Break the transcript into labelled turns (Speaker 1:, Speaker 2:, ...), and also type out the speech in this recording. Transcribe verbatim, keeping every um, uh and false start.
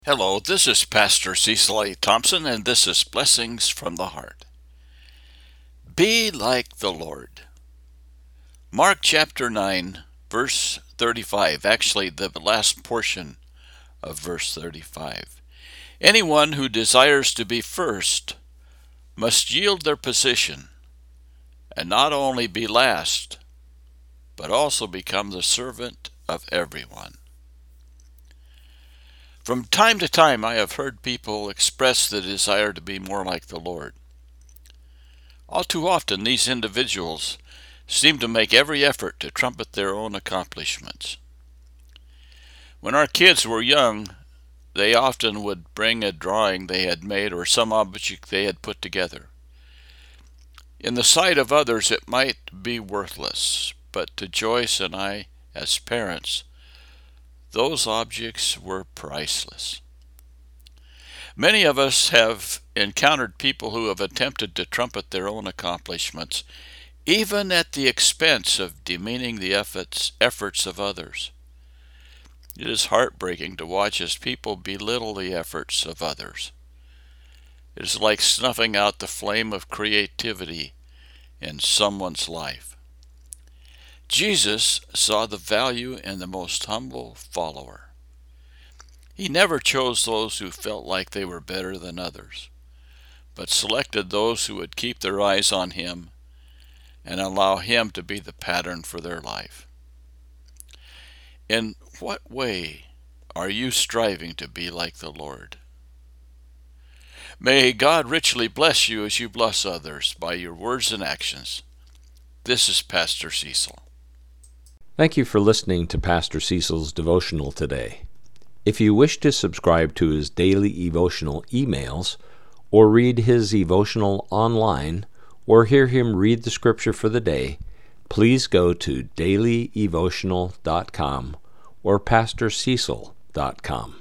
Speaker 1: Hello, this is Pastor Cecil A. Thompson, and this is Blessings from the Heart. Be like the Lord. Mark chapter nine, verse thirty-five, actually the last portion of verse thirty-five. Anyone who desires to be first must yield their position, and not only be last, but also become the servant of everyone. From time to time, I have heard people express the desire to be more like the Lord. All too often, these individuals seem to make every effort to trumpet their own accomplishments. When our kids were young, they often would bring a drawing they had made or some object they had put together. In the sight of others, it might be worthless, but to Joyce and I, as parents, those objects were priceless. Many of us have encountered people who have attempted to trumpet their own accomplishments, even at the expense of demeaning the efforts, efforts of others. It is heartbreaking to watch as people belittle the efforts of others. It is like snuffing out the flame of creativity in someone's life. Jesus saw the value in the most humble follower. He never chose those who felt like they were better than others, but selected those who would keep their eyes on Him and allow Him to be the pattern for their life. In what way are you striving to be like the Lord? May God richly bless you as you bless others by your words and actions. This is Pastor Cecil.
Speaker 2: Thank you for listening to Pastor Cecil's devotional today. If you wish to subscribe to his daily devotional emails, or read his devotional online, or hear him read the scripture for the day, please go to daily devotional dot com or pastor cecil dot com.